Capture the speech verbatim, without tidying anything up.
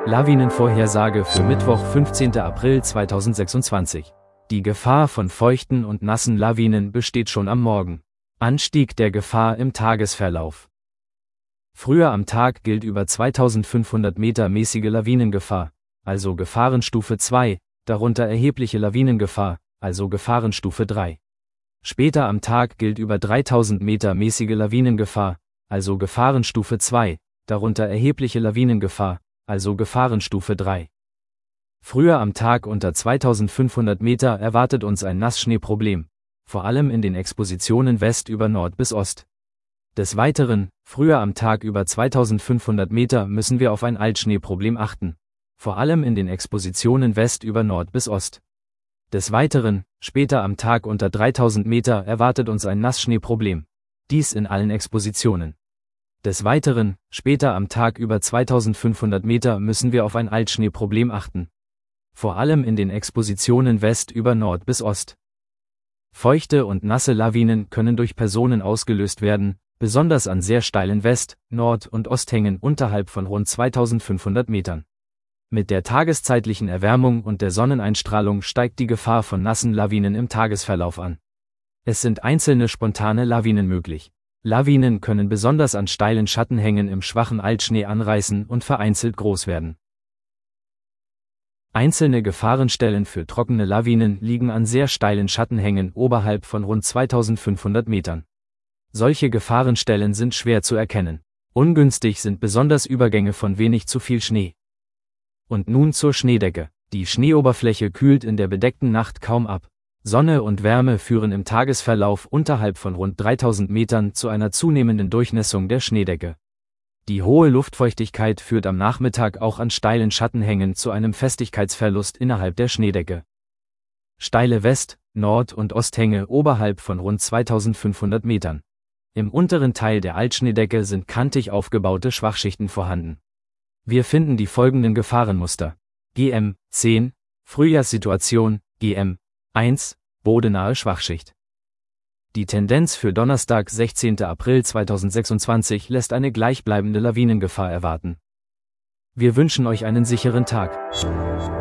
Lawinenvorhersage für Mittwoch, fünfzehnten April zweitausendsechsundzwanzig. Die Gefahr von feuchten und nassen Lawinen besteht schon am Morgen. Anstieg der Gefahr im Tagesverlauf. Früher am Tag gilt über zweitausendfünfhundert Meter mäßige Lawinengefahr, also Gefahrenstufe zwei, darunter erhebliche Lawinengefahr, also Gefahrenstufe drei. Später am Tag gilt über dreitausend Meter mäßige Lawinengefahr, also Gefahrenstufe zwei, darunter erhebliche Lawinengefahr, also Gefahrenstufe drei. Früher am Tag unter zweitausendfünfhundert Meter erwartet uns ein Nassschneeproblem, vor allem in den Expositionen West über Nord bis Ost. Des Weiteren, früher am Tag über zweitausendfünfhundert Meter müssen wir auf ein Altschneeproblem achten, vor allem in den Expositionen West über Nord bis Ost. Des Weiteren, später am Tag unter dreitausend Meter erwartet uns ein Nassschneeproblem, dies in allen Expositionen. Des Weiteren, später am Tag über zweitausendfünfhundert Meter müssen wir auf ein Altschneeproblem achten, vor allem in den Expositionen West über Nord bis Ost. Feuchte und nasse Lawinen können durch Personen ausgelöst werden, besonders an sehr steilen West-, Nord- und Osthängen unterhalb von rund zweitausendfünfhundert Metern. Mit der tageszeitlichen Erwärmung und der Sonneneinstrahlung steigt die Gefahr von nassen Lawinen im Tagesverlauf an. Es sind einzelne spontane Lawinen möglich. Lawinen können besonders an steilen Schattenhängen im schwachen Altschnee anreißen und vereinzelt groß werden. Einzelne Gefahrenstellen für trockene Lawinen liegen an sehr steilen Schattenhängen oberhalb von rund zweitausendfünfhundert Metern. Solche Gefahrenstellen sind schwer zu erkennen. Ungünstig sind besonders Übergänge von wenig zu viel Schnee. Und nun zur Schneedecke. Die Schneeoberfläche kühlt in der bedeckten Nacht kaum ab. Sonne und Wärme führen im Tagesverlauf unterhalb von rund dreitausend Metern zu einer zunehmenden Durchnässung der Schneedecke. Die hohe Luftfeuchtigkeit führt am Nachmittag auch an steilen Schattenhängen zu einem Festigkeitsverlust innerhalb der Schneedecke. Steile West-, Nord- und Osthänge oberhalb von rund zweitausendfünfhundert Metern. Im unteren Teil der Altschneedecke sind kantig aufgebaute Schwachschichten vorhanden. Wir finden die folgenden Gefahrenmuster. G M zehn, Frühjahrssituation, G M eins, bodenahe Schwachschicht. Die Tendenz für Donnerstag, sechzehnten April zweitausendsechsundzwanzig lässt eine gleichbleibende Lawinengefahr erwarten. Wir wünschen euch einen sicheren Tag.